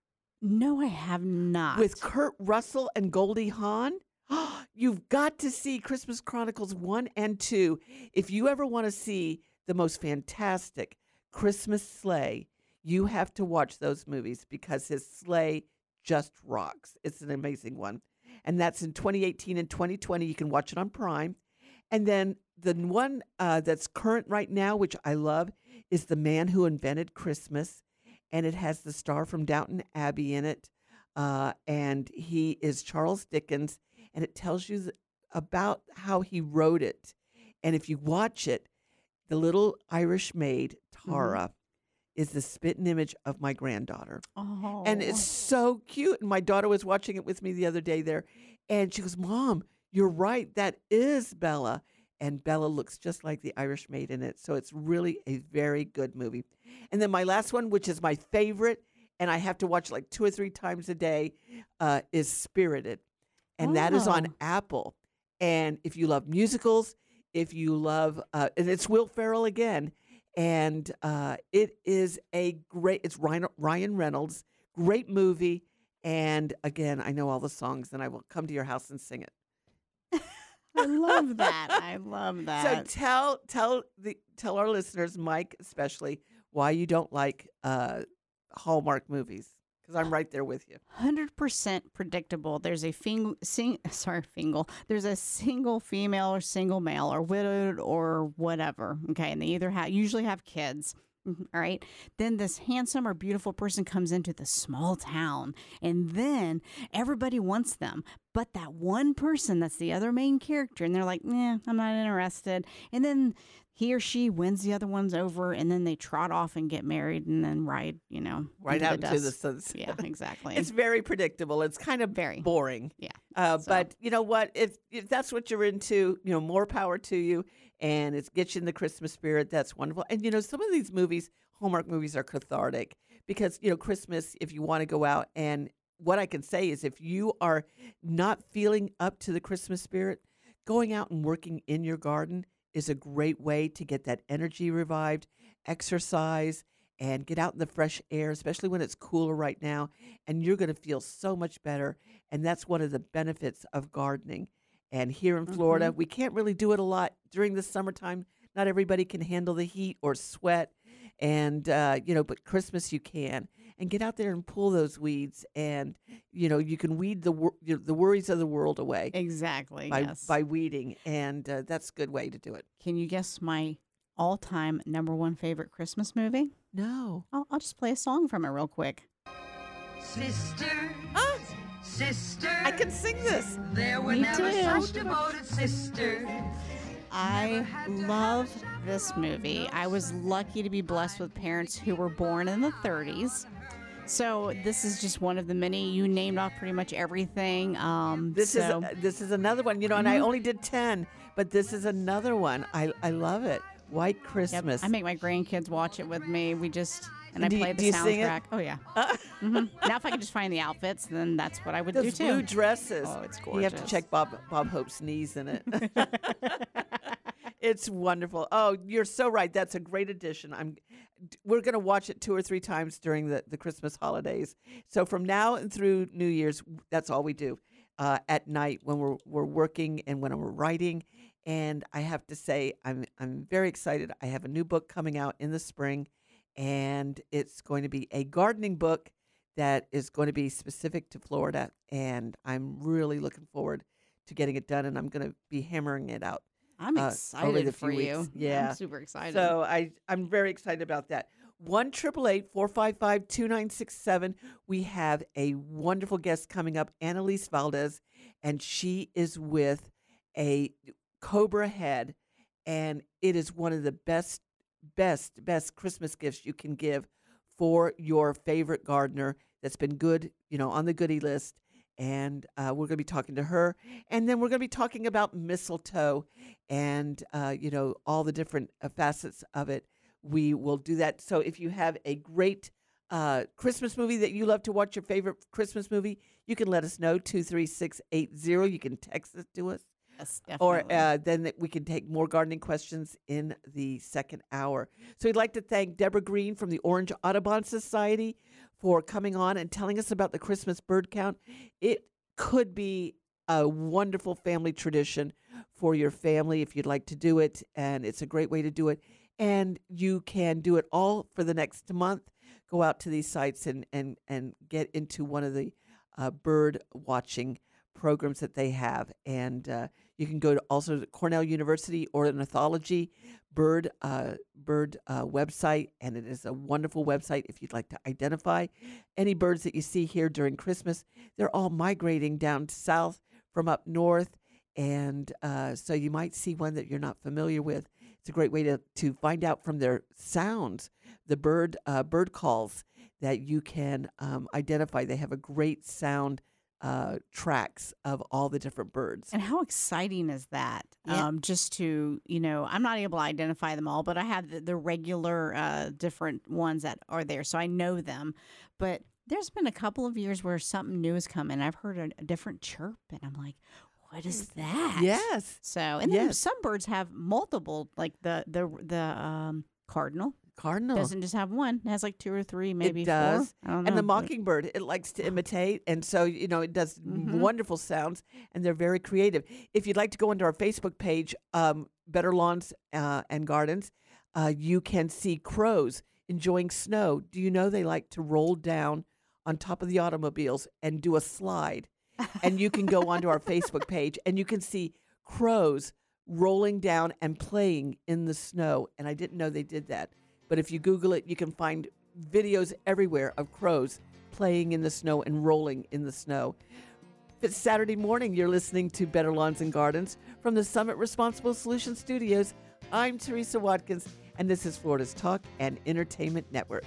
No, I have not. With Kurt Russell and Goldie Hawn. You've got to see Christmas Chronicles one and two. If you ever want to see the most fantastic Christmas sleigh, you have to watch those movies because his sleigh just rocks. It's an amazing one. And that's in twenty eighteen and twenty twenty. You can watch it on Prime. And then the one uh, that's current right now, which I love, is The Man Who Invented Christmas. And it has the star from Downton Abbey in it. Uh, and he is Charles Dickens. And it tells you th- about how he wrote it. And if you watch it, the little Irish maid, Tara, mm-hmm. is the spitting image of my granddaughter. Oh. And it's so cute. And my daughter was watching it with me the other day there. And she goes, Mom, you're right. That is Bella. And Bella looks just like the Irish maid in it. So it's really a very good movie. And then my last one, which is my favorite, and I have to watch like two or three times a day, uh, is Spirited. And oh. that is on Apple. And if you love musicals, if you love, uh, and it's Will Ferrell again, and uh, it is a great, it's Ryan, Ryan Reynolds, great movie. And again, I know all the songs, and I will come to your house and sing it. I love that. I love that. So tell tell the tell our listeners, Mike especially, why you don't like uh, Hallmark movies. Because I'm right there with you. one hundred percent predictable. There's a fing, sing, sorry, fingle. There's a single female or single male or widowed or whatever. Okay, and they either have usually have kids. All right. Then this handsome or beautiful person comes into the small town, and then everybody wants them. But that one person that's the other main character, and they're like, nah, I'm not interested. And then he or she wins the other ones over, and then they trot off and get married and then ride, you know, right into out the into the dust. sunset. Yeah, exactly. It's very predictable. It's kind of very boring. Yeah. Uh, So- But you know what? If, if that's what you're into, you know, more power to you. And it gets you in the Christmas spirit. That's wonderful. And, you know, some of these movies, Hallmark movies, are cathartic because, you know, Christmas, if you want to go out, and what I can say is if you are not feeling up to the Christmas spirit, going out and working in your garden is a great way to get that energy revived, exercise, and get out in the fresh air, especially when it's cooler right now. And you're going to feel so much better. And that's one of the benefits of gardening. And here in Florida, Mm-hmm. we can't really do it a lot during the summertime. Not everybody can handle the heat or sweat. And, uh, you know, but Christmas you can. And get out there and pull those weeds. And, you know, you can weed the wor- you know, the worries of the world away. Exactly, By, yes. by weeding. And uh, that's a good way to do it. Can you guess my all-time number one favorite Christmas movie? No. I'll, I'll just play a song from it real quick. Sister, ah, sister, I can sing this. There were Me never too. such devoted sisters. I love this movie. I was lucky to be blessed with parents who were born in the thirties. So this is just one of the many. You named off pretty much everything. Um, This is so- uh, this is another one, you know, and I only did ten, but this is another one. I I love it. White Yep, Christmas. I make my grandkids watch it with me. We just and I Do you- play the do you sing it? soundtrack. Oh yeah. hmm Now if I could just find the outfits, then that's what I would Those do too. blue dresses. Oh, it's You have to gorgeous. check Bob Bob Hope's knees in it. It's wonderful. Oh, you're so right. That's a great addition. I'm. We're going to watch it two or three times during the, the Christmas holidays. So from now and through New Year's, that's all we do uh, at night when we're we're working and when we're writing. And I have to say, I'm I'm very excited. I have a new book coming out in the spring, and it's going to be a gardening book that is going to be specific to Florida. And I'm really looking forward to getting it done. And I'm going to be hammering it out. I'm uh, over excited the for few you. weeks. Yeah, I'm super excited. So I I'm very excited about that. One triple eight four five five two nine six seven. We have a wonderful guest coming up, Annalise Valdez, and she is with a Cobra head, and it is one of the best, best, best Christmas gifts you can give for your favorite gardener that's been good, you know, on the goodie list. And uh, we're going to be talking to her. And then we're going to be talking about mistletoe and, uh, you know, all the different uh, facets of it. We will do that. So if you have a great uh, Christmas movie that you love to watch, your favorite Christmas movie, you can let us know, two three six eight zero. You can text it to us. Yes, Or definitely. uh, then that we can take more gardening questions in the second hour. So we'd like to thank Deborah Green from the Orange Audubon Society for coming on and telling us about the Christmas bird count. It could be a wonderful family tradition for your family if you'd like to do it, and it's a great way to do it. And you can do it all for the next month. Go out to these sites and, and, and get into one of the uh, bird watching programs that they have. And uh, you can go to also to Cornell University Ornithology bird uh, bird uh, website, and it is a wonderful website if you'd like to identify any birds that you see here during Christmas. They're all migrating down south from up north, and uh, so you might see one that you're not familiar with. It's a great way to, to find out from their sounds, the bird uh, bird calls that you can um, identify. They have a great sound uh, tracks of all the different birds. And how exciting is that? Yeah. Um, just to, you know, I'm not able to identify them all, but I have the, the regular uh, different ones that are there, so I know them. But there's been a couple of years where something new has come in. I've heard a, a different chirp, and I'm like, what is that? Yes. So, and then Yes. some birds have multiple, like the the the um, cardinal. Cardinal Doesn't just have one. It has like two or three, maybe it does. four. I don't know. And the but- mockingbird, it likes to imitate. And so, you know, it does Mhm. wonderful sounds, and they're very creative. If you'd like to go into our Facebook page, um, Better Lawns uh, and Gardens, uh, you can see crows enjoying snow. Do you know they like to roll down on top of the automobiles and do a slide? And you can go onto our Facebook page, and you can see crows rolling down and playing in the snow. And I didn't know they did that. But if you Google it, you can find videos everywhere of crows playing in the snow and rolling in the snow. If it's Saturday morning, you're listening to Better Lawns and Gardens from the Summit Responsible Solutions Studios. I'm Teresa Watkins, and this is Florida's Talk and Entertainment Network.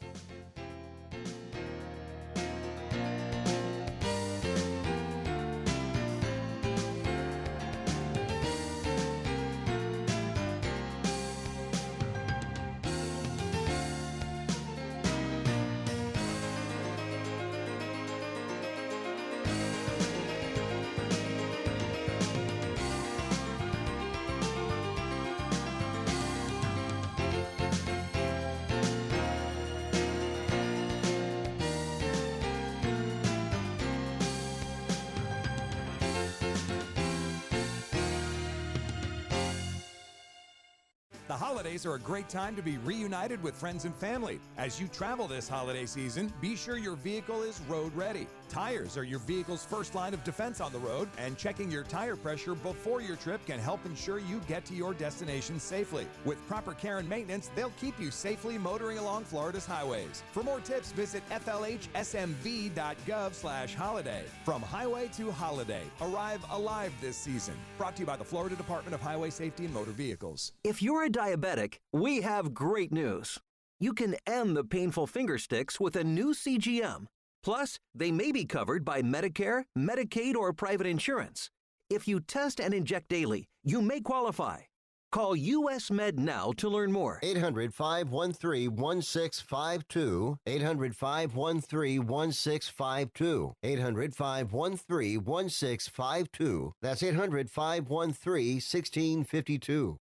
The holidays are a great time to be reunited with friends and family. As you travel this holiday season, be sure your vehicle is road ready. Tires are your vehicle's first line of defense on the road, and checking your tire pressure before your trip can help ensure you get to your destination safely. With proper care and maintenance, they'll keep you safely motoring along Florida's highways. For more tips, visit f l h s m v dot gov slash holiday. From highway to holiday, arrive alive this season. Brought to you by the Florida Department of Highway Safety and Motor Vehicles. If you're a diabetic, we have great news. You can end the painful finger sticks with a new C G M. Plus, they may be covered by Medicare, Medicaid, or private insurance. If you test and inject daily, you may qualify. Call U S Med now to learn more. eight hundred, five one three, one six five two. eight hundred, five one three, one six five two. eight hundred, five one three, one six five two. That's eight hundred, five one three, one six five two.